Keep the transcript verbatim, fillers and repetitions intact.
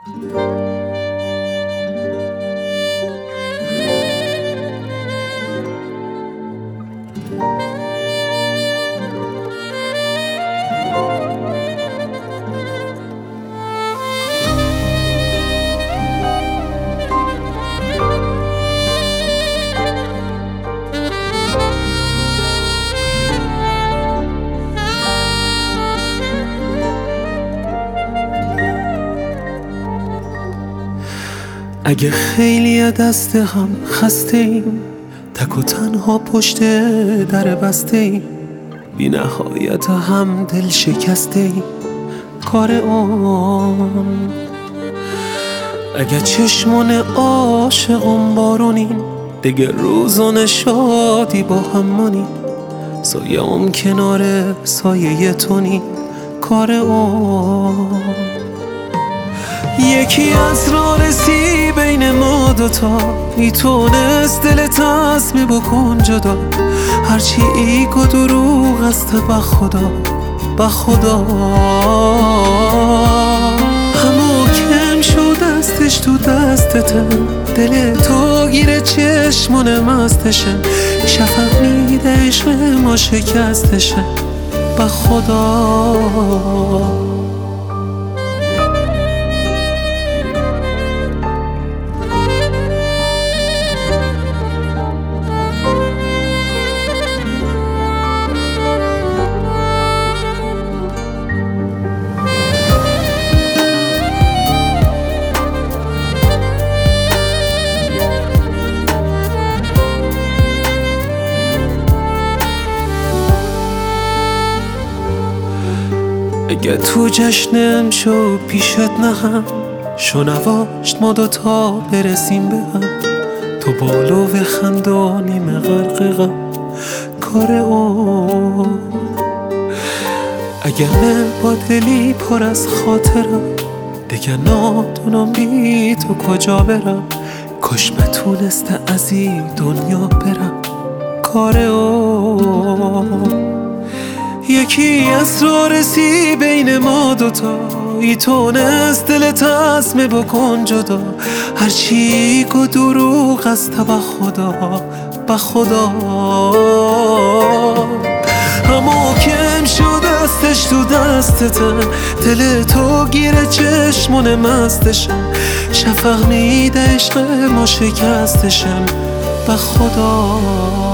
اگه خیلی دست هم خسته ایم، تک و تنها پشت در بسته ایم، بی نهایت هم دل شکسته ایم، کار اون. اگه چشمان عاشقم بارونیم، دیگه روزان شادی با هم مانیم، سایه ام کنار سایه تو نیم، کار اون. یکی از راه رسی بین ما دوتا، میتونست دل تصمیم بکن جدا، هرچی ایگ و دروغ است به خدا، به خدا. همو کم شد دستش تو دستته، دل تو گیره چشمون مستشه، شفق میده عشق ما شکستشه، به خدا. اگه تو جشنم شو پیشت نهم، شو نواشت ما دوتا برسیم به هم، تو بالو و خند و نیمه غرق غم، کار اون. اگه من با دلی پر از خاطرم، دیگه نادونم بی تو کجا برم، کاش بتونسته از این دنیا برم، کار اون. یکی از راه رسی بین ما دوتا، ای تونست دل تصمیم بکن جدا، هرچی گو دروغ است به خدا، به خدا. همو کم شد دستش تو دستته، دل تو گیره چشمون مستشم، شفق میده عشق ما شکستشم، به خدا.